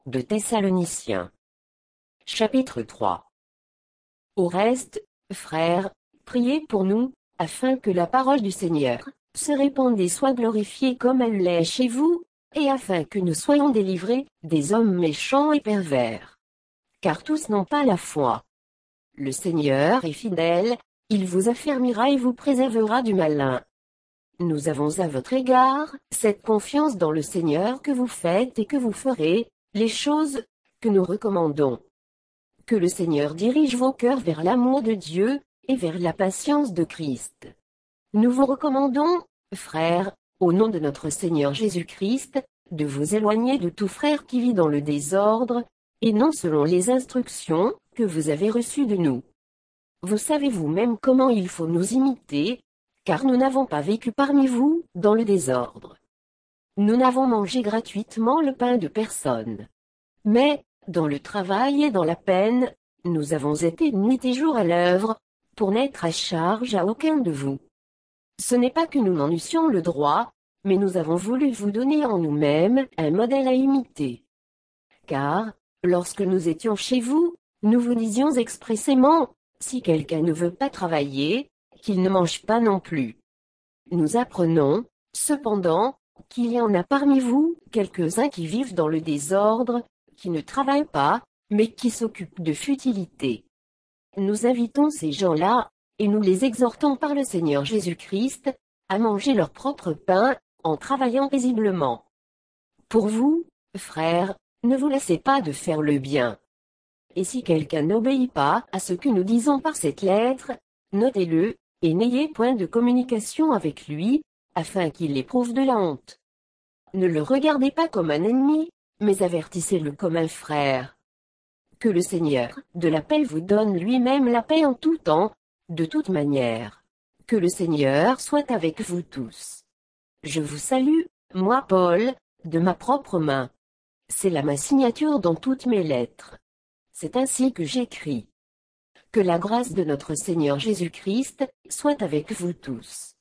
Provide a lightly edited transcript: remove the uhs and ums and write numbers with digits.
de Thessaloniciens. Chapitre 3. Au reste, frères, priez pour nous, afin que la parole du Seigneur se répande et soit glorifiée comme elle l'est chez vous, et afin que nous soyons délivrés des hommes méchants et pervers. Car tous n'ont pas la foi. Le Seigneur est fidèle, il vous affermira et vous préservera du malin. Nous avons à votre égard cette confiance dans le Seigneur que vous faites et que vous ferez les choses que nous recommandons. Que le Seigneur dirige vos cœurs vers l'amour de Dieu et vers la patience de Christ. Nous vous recommandons, frères, au nom de notre Seigneur Jésus-Christ, de vous éloigner de tout frère qui vit dans le désordre, et non selon les instructions que vous avez reçues de nous. Vous savez vous-même comment il faut nous imiter, car nous n'avons pas vécu parmi vous dans le désordre. Nous n'avons mangé gratuitement le pain de personne. Mais, dans le travail et dans la peine, nous avons été nuit et jour à l'œuvre, pour n'être à charge à aucun de vous. Ce n'est pas que nous n'en eussions le droit, mais nous avons voulu vous donner en nous-mêmes un modèle à imiter. Car, lorsque nous étions chez vous, nous vous disions expressément, si quelqu'un ne veut pas travailler, qu'il ne mange pas non plus. Nous apprenons, cependant, qu'il y en a parmi vous quelques-uns qui vivent dans le désordre, qui ne travaillent pas, mais qui s'occupent de futilité. Nous invitons ces gens-là, et nous les exhortons par le Seigneur Jésus-Christ, à manger leur propre pain, en travaillant paisiblement. Pour vous, frères, ne vous laissez pas de faire le bien. Et si quelqu'un n'obéit pas à ce que nous disons par cette lettre, notez-le, et n'ayez point de communication avec lui, afin qu'il éprouve de la honte. Ne le regardez pas comme un ennemi, mais avertissez-le comme un frère. Que le Seigneur de la paix vous donne lui-même la paix en tout temps, de toute manière. Que le Seigneur soit avec vous tous. Je vous salue, moi Paul, de ma propre main. C'est là ma signature dans toutes mes lettres. C'est ainsi que j'écris. Que la grâce de notre Seigneur Jésus-Christ soit avec vous tous.